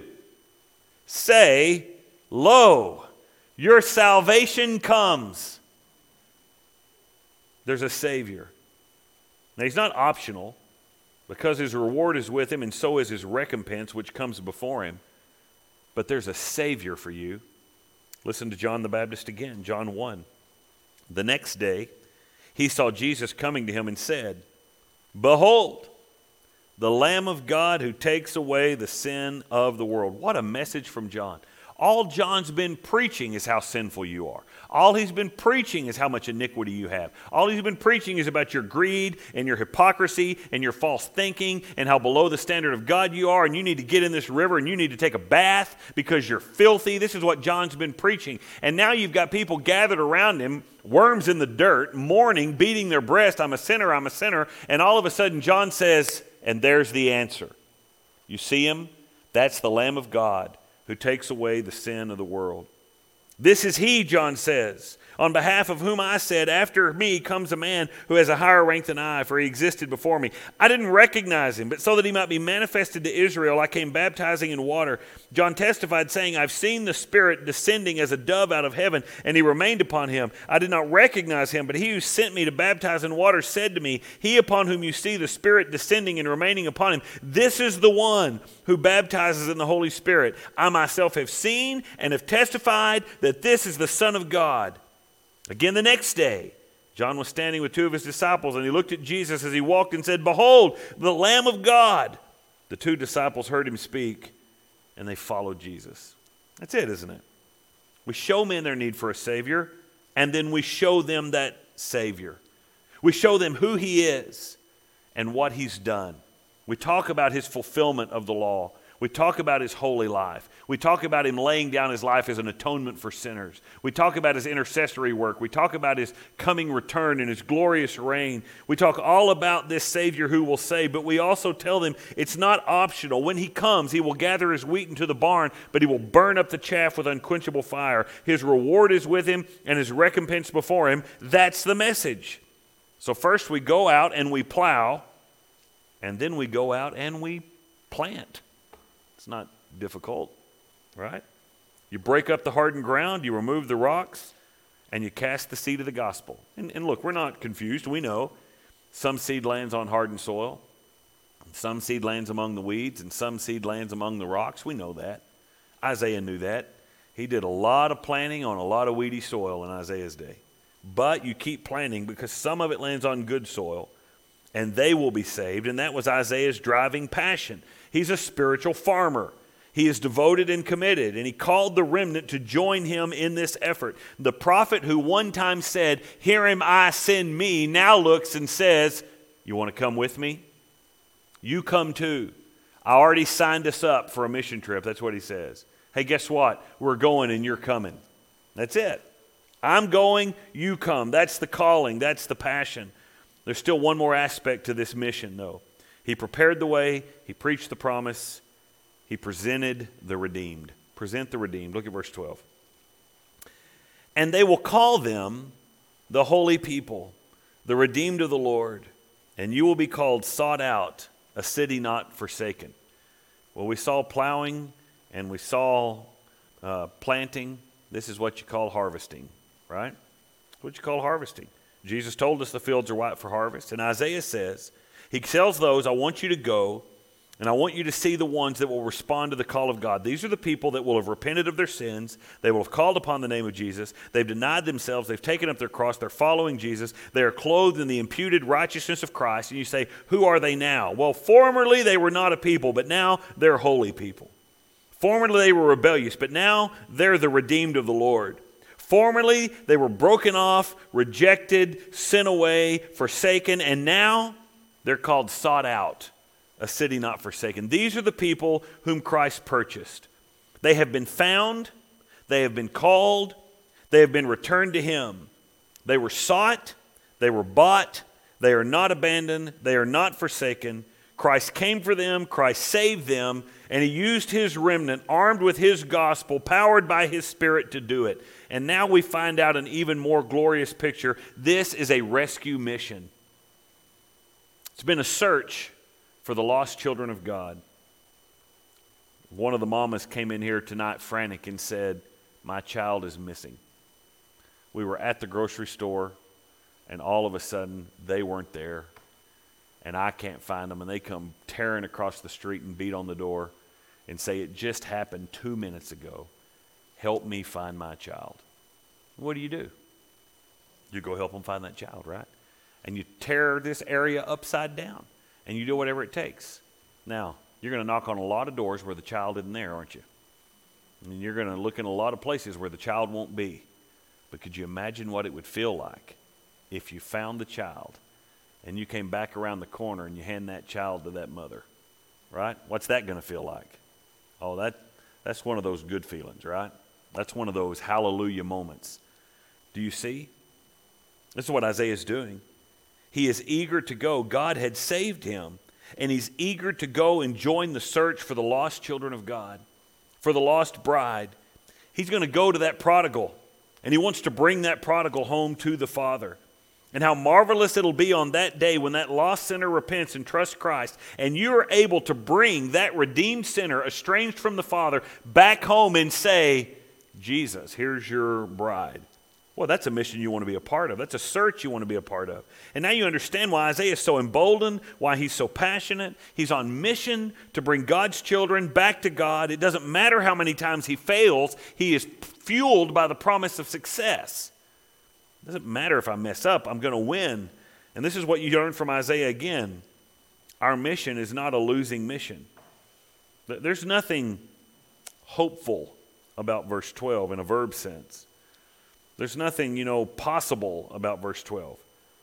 S1: Say, lo, your salvation comes. There's a Savior. Now, he's not optional because his reward is with him and so is his recompense, which comes before him. But there's a Savior for you. Listen to John the Baptist again, John one. The next day, he saw Jesus coming to him and said, behold, the Lamb of God who takes away the sin of the world. What a message from John. All John's been preaching is how sinful you are. All he's been preaching is how much iniquity you have. All he's been preaching is about your greed and your hypocrisy and your false thinking and how below the standard of God you are, and you need to get in this river and you need to take a bath because you're filthy. This is what John's been preaching. And now you've got people gathered around him, worms in the dirt, mourning, beating their breast, I'm a sinner, I'm a sinner. And all of a sudden John says, and there's the answer. You see him? That's the Lamb of God who takes away the sin of the world. This is he, John says, on behalf of whom I said, after me comes a man who has a higher rank than I, for he existed before me. I didn't recognize him, but so that he might be manifested to Israel, I came baptizing in water. John testified, saying, I've seen the Spirit descending as a dove out of heaven, and he remained upon him. I did not recognize him, but he who sent me to baptize in water said to me, he upon whom you see the Spirit descending and remaining upon him, this is the one who baptizes in the Holy Spirit. I myself have seen and have testified that this is the Son of God. Again the next day, John was standing with two of his disciples, and he looked at Jesus as he walked and said, behold, the Lamb of God. The two disciples heard him speak, and they followed Jesus. That's it, isn't it? We show men their need for a Savior, and then we show them that Savior. We show them who he is and what he's done. We talk about his fulfillment of the law. We talk about his holy life. We talk about him laying down his life as an atonement for sinners. We talk about his intercessory work. We talk about his coming return and his glorious reign. We talk all about this Savior who will save, but we also tell them it's not optional. When he comes, he will gather his wheat into the barn, but he will burn up the chaff with unquenchable fire. His reward is with him and his recompense before him. That's the message. So first we go out and we plow, and then we go out and we plant. It's not difficult, right? You break up the hardened ground, you remove the rocks, and you cast the seed of the gospel. And, and look, we're not confused. We know some seed lands on hardened soil, some seed lands among the weeds, and some seed lands among the rocks. We know that. Isaiah knew that. He did a lot of planting on a lot of weedy soil in Isaiah's day. But you keep planting because some of it lands on good soil, and they will be saved. And that was Isaiah's driving passion. He's a spiritual farmer. He is devoted and committed, and he called the remnant to join him in this effort. The prophet who one time said, "Here am I, send me," now looks and says, "You want to come with me? You come too. I already signed us up for a mission trip." That's what he says. Hey, guess what? We're going and you're coming. That's it. I'm going, you come. That's the calling. That's the passion. There's still one more aspect to this mission, though. He prepared the way. He preached the promise. He presented the redeemed. Present the redeemed. Look at verse twelve. And they will call them the holy people, the redeemed of the Lord, and you will be called sought out, a city not forsaken. Well, we saw plowing and we saw uh, planting. This is what you call harvesting, right? What you call harvesting. Jesus told us the fields are white for harvest. And Isaiah says, he tells those, I want you to go, and I want you to see the ones that will respond to the call of God. These are the people that will have repented of their sins. They will have called upon the name of Jesus. They've denied themselves. They've taken up their cross. They're following Jesus. They are clothed in the imputed righteousness of Christ. And you say, who are they now? Well, formerly they were not a people, but now they're holy people. Formerly they were rebellious, but now they're the redeemed of the Lord. Formerly they were broken off, rejected, sent away, forsaken, and now they're called sought out, a city not forsaken. These are the people whom Christ purchased. They have been found, They have been called. They have been returned to him. They were sought. They were bought. They are not abandoned. They are not forsaken. Christ came for them. Christ saved them. And he used his remnant, armed with his gospel, powered by his Spirit to do it. And now we find out an even more glorious picture. This is a rescue mission. It's been a search for the lost children of God. One of the mamas came in here tonight frantic and said, "My child is missing." We were at the grocery store, and all of a sudden, they weren't there. And I can't find them. And they come tearing across the street and beat on the door and say, "It just happened two minutes ago. Help me find my child." What do you do? You go help them find that child, right? And you tear this area upside down. And you do whatever it takes. Now, you're going to knock on a lot of doors where the child isn't there, aren't you? And you're going to look in a lot of places where the child won't be. But could you imagine what it would feel like if you found the child and you came back around the corner and you hand that child to that mother, right? What's that going to feel like? Oh, that that's one of those good feelings, right? That's one of those hallelujah moments. Do you see? This is what Isaiah is doing. He is eager to go. God had saved him, and he's eager to go and join the search for the lost children of God, for the lost bride. He's going to go to that prodigal, and he wants to bring that prodigal home to the Father. And how marvelous it'll be on that day when that lost sinner repents and trusts Christ, and you are able to bring that redeemed sinner, estranged from the Father, back home and say, "Jesus, here's your bride." Well, that's a mission you want to be a part of. That's a search you want to be a part of. And now you understand why Isaiah is so emboldened, why he's so passionate. He's on mission to bring God's children back to God. It doesn't matter how many times he fails. He is fueled by the promise of success. It doesn't matter if I mess up. I'm going to win. And this is what you learn from Isaiah again. Our mission is not a losing mission. There's nothing hopeful about verse twelve in a verb sense. There's nothing, you know, possible about verse twelve.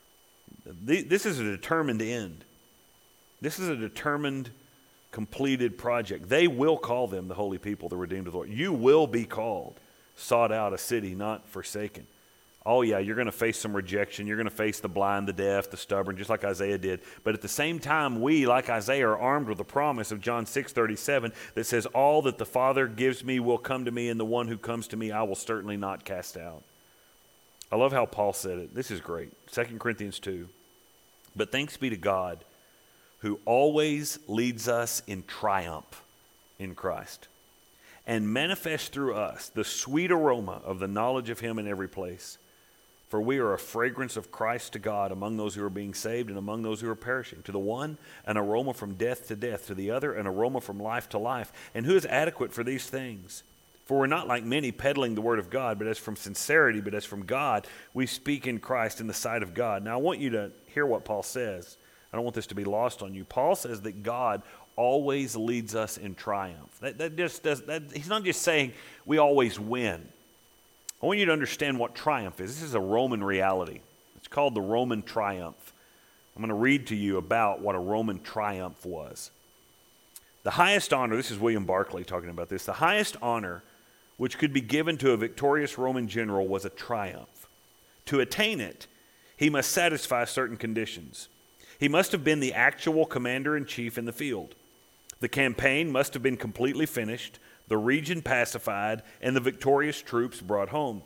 S1: This is a determined end. This is a determined, completed project. They will call them the holy people, the redeemed of the Lord. You will be called, sought out, a city not forsaken. Oh yeah, you're going to face some rejection. You're going to face the blind, the deaf, the stubborn, just like Isaiah did. But at the same time, we, like Isaiah, are armed with the promise of John six thirty-seven that says, "All that the Father gives me will come to me, and the one who comes to me I will certainly not cast out." I love how Paul said it. This is great. Second Corinthians two. "But thanks be to God, who always leads us in triumph in Christ, and manifests through us the sweet aroma of the knowledge of him in every place. For we are a fragrance of Christ to God among those who are being saved and among those who are perishing. To the one, an aroma from death to death. To the other, an aroma from life to life. And who is adequate for these things? For we're not like many peddling the word of God, but as from sincerity, but as from God, we speak in Christ in the sight of God." Now I want you to hear what Paul says. I don't want this to be lost on you. Paul says that God always leads us in triumph. That, that just does, that, he's not just saying we always win. I want you to understand what triumph is. This is a Roman reality. It's called the Roman triumph. I'm going to read to you about what a Roman triumph was. The highest honor, this is William Barclay talking about this, the highest honor which could be given to a victorious Roman general was a triumph. To attain it, he must satisfy certain conditions. He must have been the actual commander-in-chief in the field. The campaign must have been completely finished, the region pacified, and the victorious troops brought home.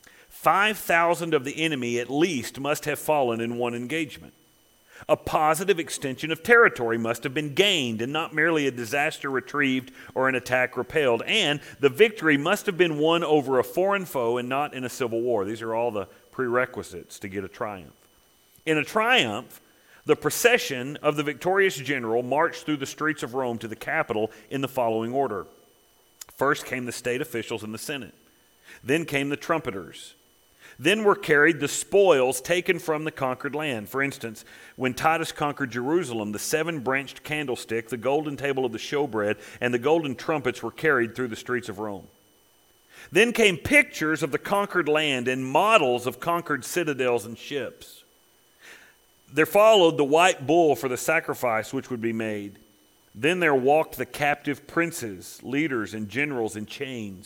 S1: five thousand of the enemy at least must have fallen in one engagement. A positive extension of territory must have been gained, and not merely a disaster retrieved or an attack repelled. And the victory must have been won over a foreign foe and not in a civil war. These are all the prerequisites to get a triumph. In a triumph, the procession of the victorious general marched through the streets of Rome to the capital in the following order. First came the state officials and the Senate. Then came the trumpeters. Then were carried the spoils taken from the conquered land. For instance, when Titus conquered Jerusalem, the seven-branched candlestick, the golden table of the showbread, and the golden trumpets were carried through the streets of Rome. Then came pictures of the conquered land and models of conquered citadels and ships. There followed the white bull for the sacrifice which would be made. Then there walked the captive princes, leaders, and generals in chains,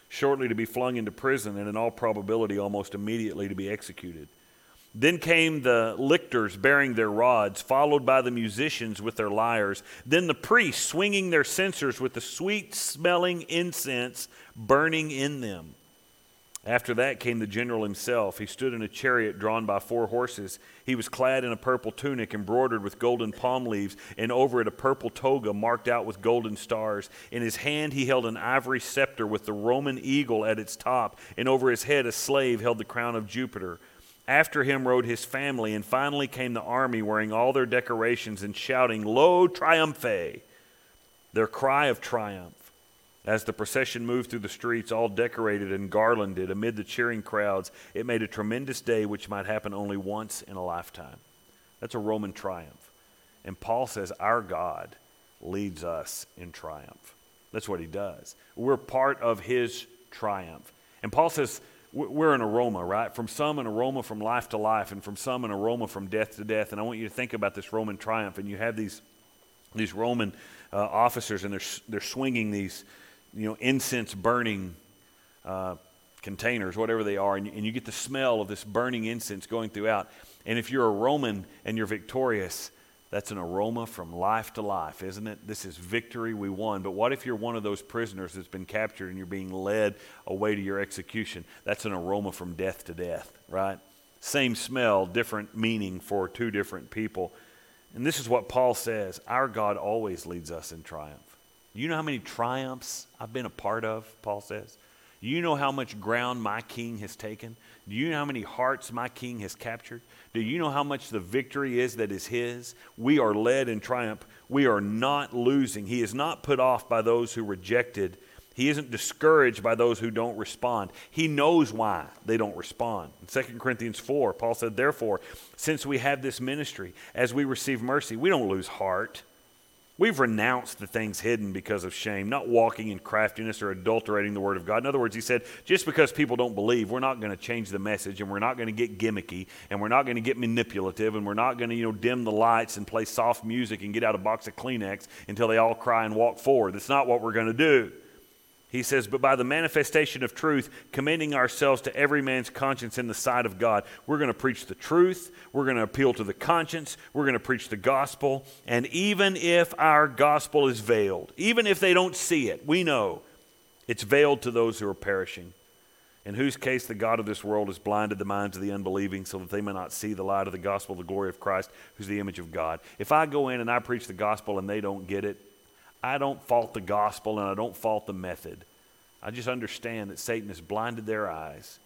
S1: shortly to be flung into prison, and in all probability almost immediately to be executed. Then came the lictors bearing their rods, followed by the musicians with their lyres. Then the priests swinging their censers with the sweet-smelling incense burning in them. After that came the general himself. He stood in a chariot drawn by four horses. He was clad in a purple tunic embroidered with golden palm leaves, and over it a purple toga marked out with golden stars. In his hand he held an ivory scepter with the Roman eagle at its top, and over his head a slave held the crown of Jupiter. After him rode his family, and finally came the army wearing all their decorations and shouting, "Lo, Triumphe!" their cry of triumph. As the procession moved through the streets, all decorated and garlanded amid the cheering crowds, it made a tremendous day which might happen only once in a lifetime. That's a Roman triumph. And Paul says our God leads us in triumph. That's what he does. We're part of his triumph. And Paul says we're an aroma, right? From some, an aroma from life to life, and from some, an aroma from death to death. And I want you to think about this Roman triumph. And you have these, these Roman uh, officers, and they're, they're swinging these you know, incense burning uh, containers, whatever they are, and, and you get the smell of this burning incense going throughout. And if you're a Roman and you're victorious, that's an aroma from life to life, isn't it? This is victory, we won. But what if you're one of those prisoners that's been captured and you're being led away to your execution? That's an aroma from death to death, right? Same smell, different meaning for two different people. And this is what Paul says, our God always leads us in triumph. You know how many triumphs I've been a part of, Paul says? You know how much ground my king has taken? Do you know how many hearts my king has captured? Do you know how much the victory is that is his? We are led in triumph. We are not losing. He is not put off by those who rejected. He isn't discouraged by those who don't respond. He knows why they don't respond. In Second Corinthians four, Paul said, therefore, since we have this ministry, as we receive mercy, we don't lose heart. We've renounced the things hidden because of shame, not walking in craftiness or adulterating the word of God. In other words, he said, just because people don't believe, we're not going to change the message, and we're not going to get gimmicky, and we're not going to get manipulative, and we're not going to, you know, dim the lights and play soft music and get out a box of Kleenex until they all cry and walk forward. That's not what we're going to do. He says, but by the manifestation of truth, commending ourselves to every man's conscience in the sight of God, we're going to preach the truth, we're going to appeal to the conscience, we're going to preach the gospel, and even if our gospel is veiled, even if they don't see it, we know it's veiled to those who are perishing, in whose case the God of this world has blinded the minds of the unbelieving so that they may not see the light of the gospel of the glory of Christ, who's the image of God. If I go in and I preach the gospel and they don't get it, I don't fault the gospel and I don't fault the method. I just understand that Satan has blinded their eyes.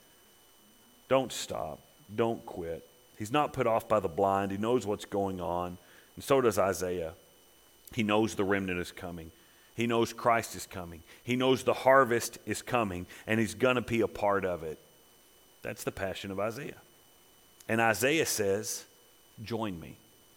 S1: Don't stop. Don't quit. He's not put off by the blind. He knows what's going on. And so does Isaiah. He knows the remnant is coming. He knows Christ is coming. He knows the harvest is coming, and he's going to be a part of it. That's the passion of Isaiah. And Isaiah says, join me.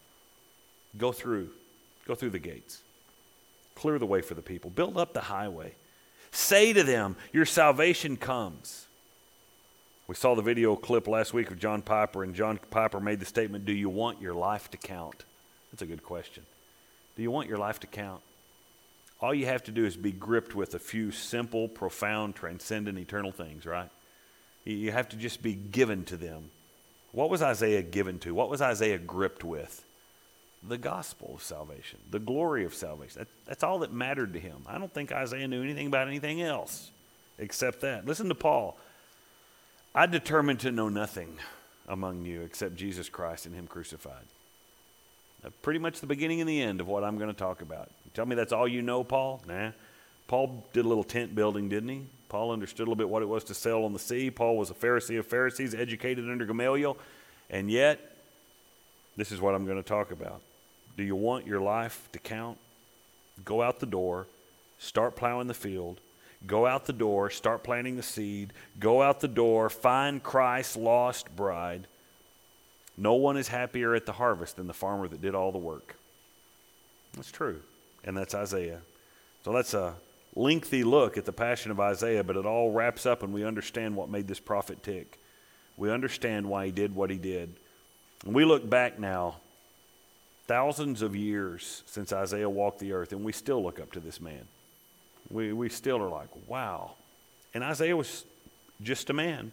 S1: Go through. Go through the gates. Clear the way for the people. Build up the highway. Say to them, your salvation comes. We saw the video clip last week of John Piper, and John Piper made the statement, do you want your life to count? That's a good question. Do you want your life to count? All you have to do is be gripped with a few simple, profound, transcendent, eternal things, right? You have to just be given to them. What was Isaiah given to? What was Isaiah gripped with? The gospel of salvation, the glory of salvation. That, that's all that mattered to him. I don't think Isaiah knew anything about anything else except that. Listen to Paul. I determined to know nothing among you except Jesus Christ and him crucified. That's pretty much the beginning and the end of what I'm going to talk about. You tell me that's all you know, Paul? Nah. Paul did a little tent building, didn't he? Paul understood a little bit what it was to sail on the sea. Paul was a Pharisee of Pharisees, educated under Gamaliel. And yet, this is what I'm going to talk about. Do you want your life to count? Go out the door, start plowing the field. Go out the door, start planting the seed. Go out the door, find Christ's lost bride. No one is happier at the harvest than the farmer that did all the work. That's true, and that's Isaiah. So that's a lengthy look at the passion of Isaiah, but it all wraps up and we understand what made this prophet tick. We understand why he did what he did. And we look back now, thousands of years since Isaiah walked the earth, and we still look up to this man. We we still are like, wow. And Isaiah was just a man,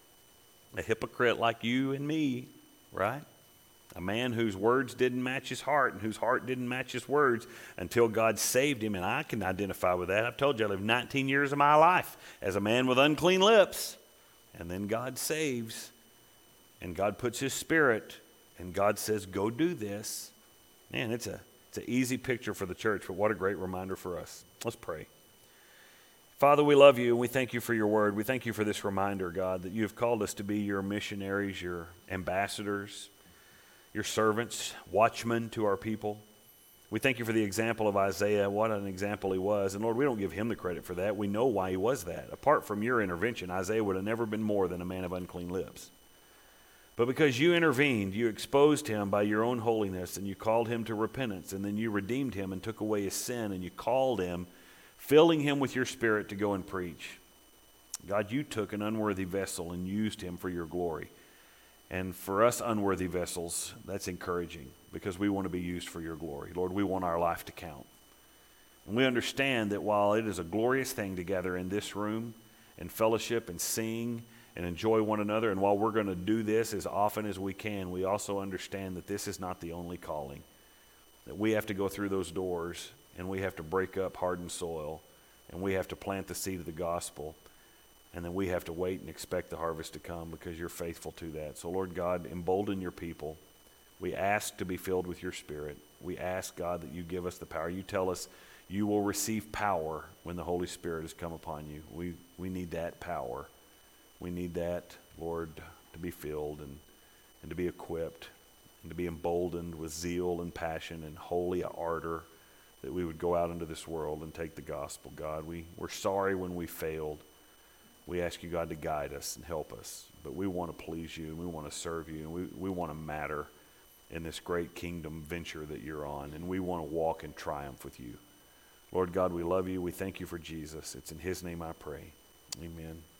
S1: a hypocrite like you and me, right? A man whose words didn't match his heart and whose heart didn't match his words until God saved him. And I can identify with that. I've told you I lived nineteen years of my life as a man with unclean lips. And then God saves. And God puts his spirit. And God says, go do this. Man, it's a it's an easy picture for the church, but what a great reminder for us. Let's pray. Father, we love you and we thank you for your word. We thank you for this reminder, God, that you have called us to be your missionaries, your ambassadors, your servants, watchmen to our people. We thank you for the example of Isaiah. What an example he was. And Lord, we don't give him the credit for that. We know why he was that. Apart from your intervention, Isaiah would have never been more than a man of unclean lips. But because you intervened, you exposed him by your own holiness, and you called him to repentance, and then you redeemed him and took away his sin, and you called him, filling him with your spirit to go and preach. God, you took an unworthy vessel and used him for your glory. And for us unworthy vessels, that's encouraging because we want to be used for your glory. Lord, we want our life to count. And we understand that while it is a glorious thing to gather in this room and fellowship and sing and enjoy one another, and while we're going to do this as often as we can, we also understand that this is not the only calling, that we have to go through those doors and we have to break up hardened soil and we have to plant the seed of the gospel. And then we have to wait and expect the harvest to come because you're faithful to that. So, Lord God, embolden your people. We ask to be filled with your Spirit. We ask, God, that you give us the power. You tell us you will receive power when the Holy Spirit has come upon you. We we need that power. We need that, Lord, to be filled and, and to be equipped and to be emboldened with zeal and passion and holy ardor that we would go out into this world and take the gospel, God. We, we're sorry when we failed. We ask you, God, to guide us and help us. But we want to please you and we want to serve you and we, we want to matter in this great kingdom venture that you're on. And we want to walk in triumph with you. Lord God, we love you. We thank you for Jesus. It's in his name I pray. Amen.